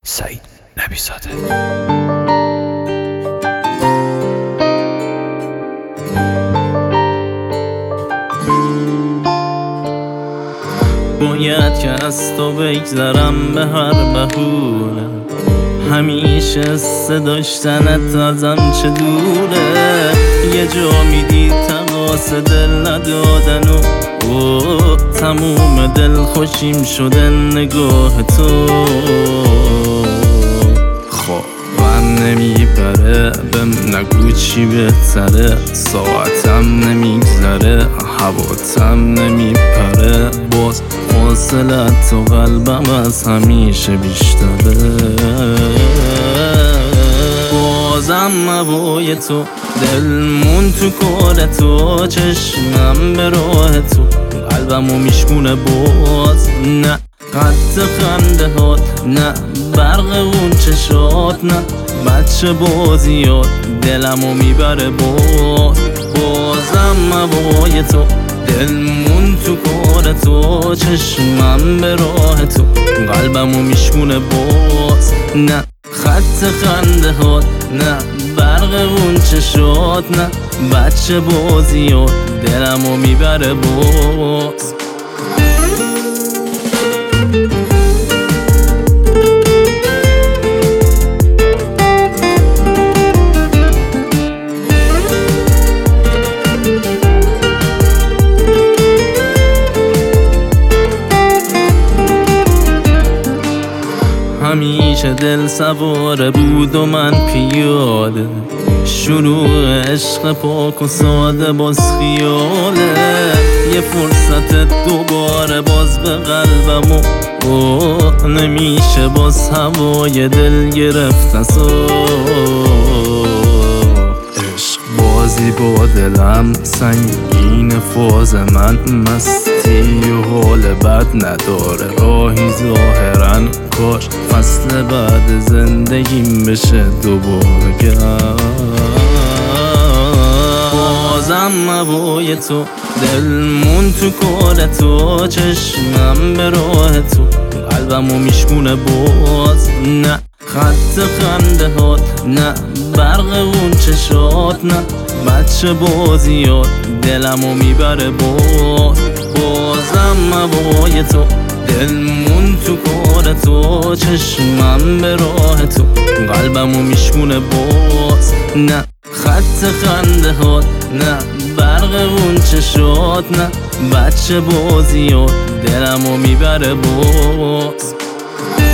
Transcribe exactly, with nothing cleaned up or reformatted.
سعید نبی‌زاده. باید که از تو بگذرم به هر بهونه، همیشه صداشتنت ازم چه دوره. یه جا میدی تقاس دل ندادن و اوه تموم دل خوشیم شده نگاه تو. خوابم نمیبره بهم نگو چی بهتره، ساعتم نمیگذره حواتم نمیپره، باز فاصلت و قلبم از همیشه بیشتره. بازم هوای تو دلمون تو کار تو، چشمم به راه تو قلبمو میشکونه باز. نه خط خنده هات، نه برق اون چشات، نه بچه بازیات دلمو میبره باز. بازم هوای تو دلمون تو کار تو، چشمم به راه تو قلبمو میشکونه باز. نه خط خنده هات، نه برق اون چشات، نه بچه بازیات دلمو میبره باز. همیشه دل سواره بود و من پیاده، شروع عشق پاک و ساده باز خیاله. یه فرصت دوباره باز به قلبم و اوه نمیشه باز هوای دل گرفت از عشق بازی با دلم سنگین، فاز من مستی و حال بد نداره راهی ظاهرا، کاش فصل بعد زندگیم بشه دوباره گرم. بازم هوای تو دلمون تو کار تو، چشمم به راه تو قلبمو میشکونه باز. نه خط خنده هات، نه برق اون چشات، نه بچه بازیات دلمو میبره باز. بازم هوای تو دلمون تو کار تو، چشمم به راه تو قلبمو میشکونه باز. نه خط خنده هات، نه برق اون چشات، نه بچه بازیات دلمو میبره باز.